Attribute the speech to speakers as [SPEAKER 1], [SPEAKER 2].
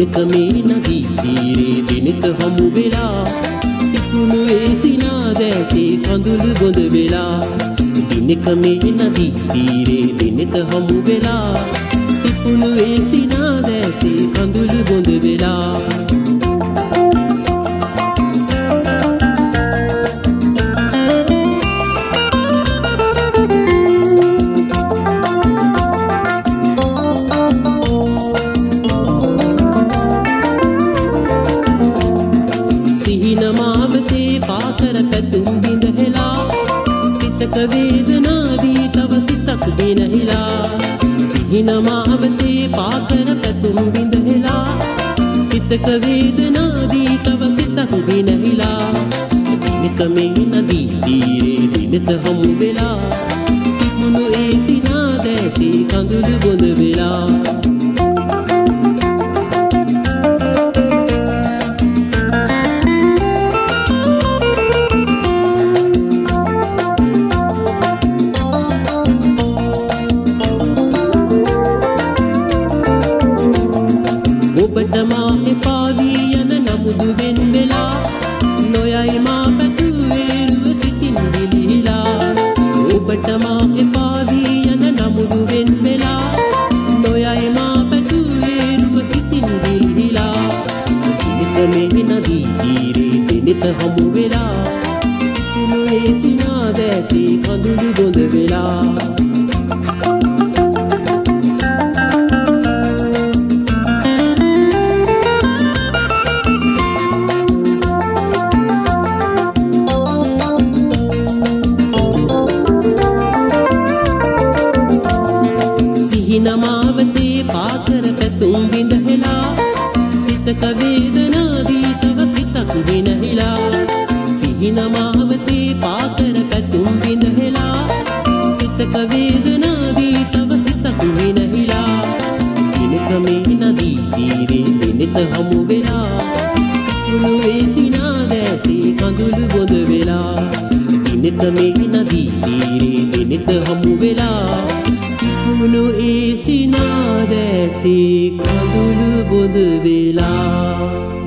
[SPEAKER 1] දිනක මේ නදී තීරේ දිනක හමු වෙලා තිබුණු ඒ සිනාදැසේ කඳුළු බොඳ වෙලා දිනක මේ නදී තීරේ දිනක හමු වෙලා තිබුණු ඒ සිනාදැසේ කඳුළු බොඳ වෙලා මාවතේ පාකර පැතුම් බිඳ හෙලා සිතක වේදනාදී තව සිතක් දිනහිලා සිහින මාවතේ පාකර පැතුම් බිඳ හෙලා සිතක වේදනාදී තව සිතක් දිනහිලා දිනක මේ නදී තීරේ දිනක හමු වෙලා තිබුණු ඒ සිනාදැසේ කඳුළු බොඳ වෙලා ඔබට මා එපා වී යන නමුදු වෙන් වෙලා නොයයි මා පැතුවේ රුව සිතින් ගිලිහිලා ඔබට මා එපා වී යන නමුදු වෙන් වෙලා නොයයි මා පැතුවේ රුව සිතින් ගිලිහිලා දිනක මේ නදී තීරේ දිනක හමු වෙලා තිබුණු ඒ සිනාදැසේ කඳුළු බොඳ වෙලා මාවතේ පාකර පැතුම් බිඳ හෙලා සිතක වේදනාදී තව සිතක් දිනහිලා සිහින මාවතේ පාකර පැතුම් බිඳ හෙලා සිතක වේදනාදී තව සිතක් දිනහිලා දිනක මේ නදී තීරේ දිනක හමු වෙලා තිබුණු ඒ සිනාදැසේ කඳුළු බොඳ වෙලා දිනක මේ නදී තීරේ දිනක හමු වෙලා තිබුණු ඒ සිනාදැසේ කඳුළු බොඳ වෙලා